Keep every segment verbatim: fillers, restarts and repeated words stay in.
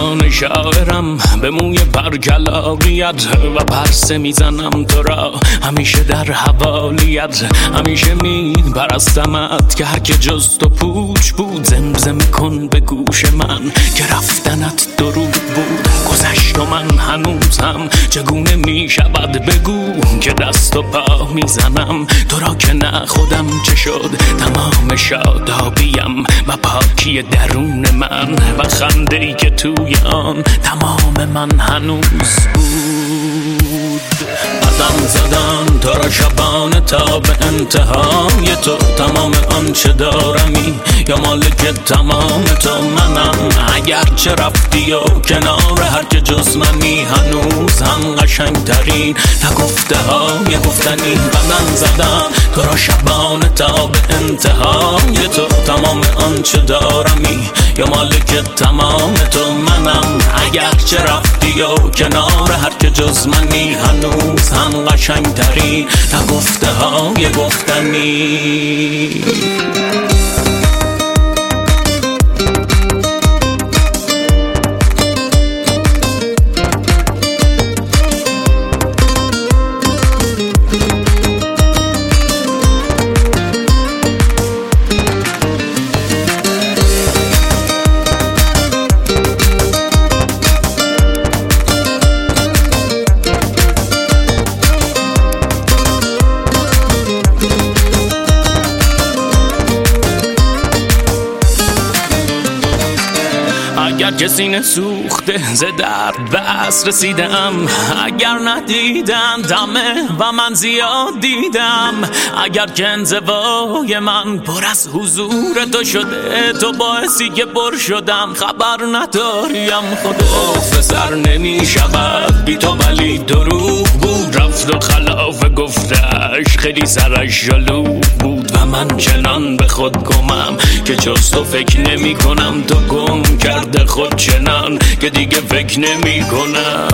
زبان شاعرم به موی برگلاریت و پرسه میزنم تو را همیشه در حوالیت. همیشه می پرستمت که هر که جز تو پوچ بود. زمزمه کن به گوش من که رفتنت درود بود. گذشت و من هنوزم چگونه می شود بگو که دست و پا میزنم تو را که نه خودم چه شد. تمام شادابیم و پاکی درون من و خنده‌ای که توی آن تمام من هنوز بود. قدم زدن تو را شبانه تا به انتهای تو. تمام آنچه دارمی یا مالک تمام تو منم. اگرچه رفتی و کنار هر که جز منی هنوز هم قشنگ ترین نگفته های گفتنی. قدم زدن تو را شبانه تا به انتهای تو. تمام آنچه دارمی یا مالک تمام تو منم. اگرچه رفتی و کنار هر که جز منی هنوز هم قشنگ ترین نگفته های گفتنی. اگر که سینه سوخته ز درد بس رسیدم. اگر ندیدن دمه و من زیاد دیدم. اگر که انزوای من پر از حضور تو شده تو باعثی که پر شدم. خبر نداریم خدا سر نمی شود بی تو ولی دروغ بود. رفت و خلاف گفتش خیلی سرش جلو بود و من چنان به خود گمم که جز تو فکر نمی کنم. تو گم کرده خود چنان که دیگه فکر نمی کنم.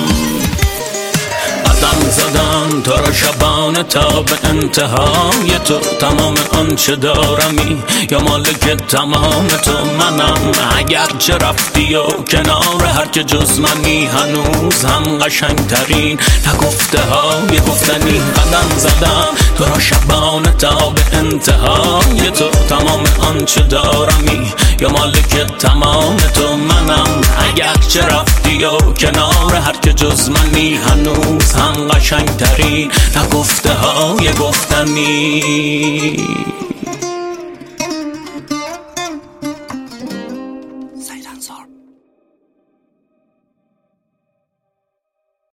قدم زدن تو را شبانه تا به انتهای تو. تمام آنچه دارمی یا مالک تمام تو منم. اگرچه رفتی و کنار هر که جز منی هنوز هم قشنگ ترین نگفته های گفتنی. قدم زدن تو را شبانه تا به انتهای تو. تمام آنچه دارمی یا مالک تمام تو منم. اگرچه رفتی و کنار هر که جز منی هنوز هم قشنگ ترین نگفته های گفتنی.